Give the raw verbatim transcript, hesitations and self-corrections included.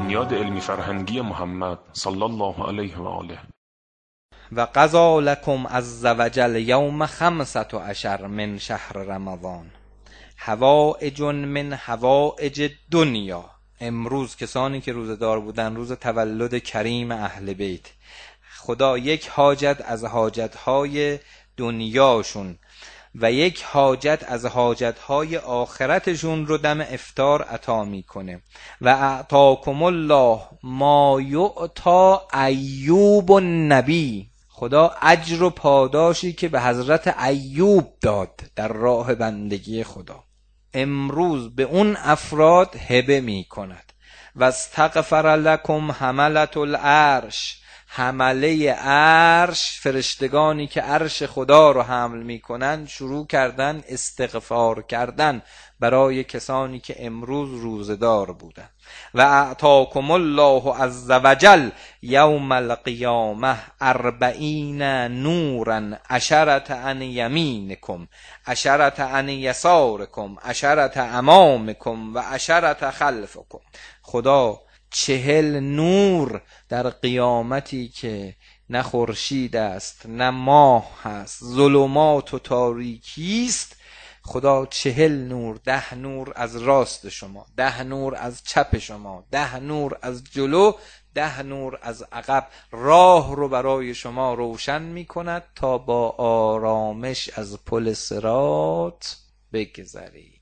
بنیاد علمی فرهنگی محمد صلی الله علیه و آله. و قضا لکم عز وجل یوم خمسة عشر من شهر رمضان حوائج من حوائج دنیا. امروز کسانی که روزدار بودن روز تولد کریم اهل بیت، خدا یک حاجت از حاجتهای دنیاشون و یک حاجت از حاجتهای آخرتشون رو دم افطار عطا میکنه. و اعطاکم الله ما یعطا ایوب النبی. خدا اجر و پاداشی که به حضرت ایوب داد در راه بندگی خدا امروز به اون افراد هبه می کند. و استغفر لکم حملة العرش. حمله عرش، فرشتگانی که عرش خدا رو حمل میکنن، شروع کردن استغفار کردن برای کسانی که امروز روزدار بودن. و اعطاکم الله عز وجل یوم القیامه اربعین نورا عشرة عن یمینکم عشرة عن یسارکم عشرة امامکم و عشرة خلفکم. خدا چهل نور در قیامتی که نه خورشید است نه ماه هست، ظلمات و تاریکی است، خدا چهل نور، ده نور از راست شما، ده نور از چپ شما، ده نور از جلو، ده نور از عقب، راه رو برای شما روشن می کند تا با آرامش از پل صراط بگذری.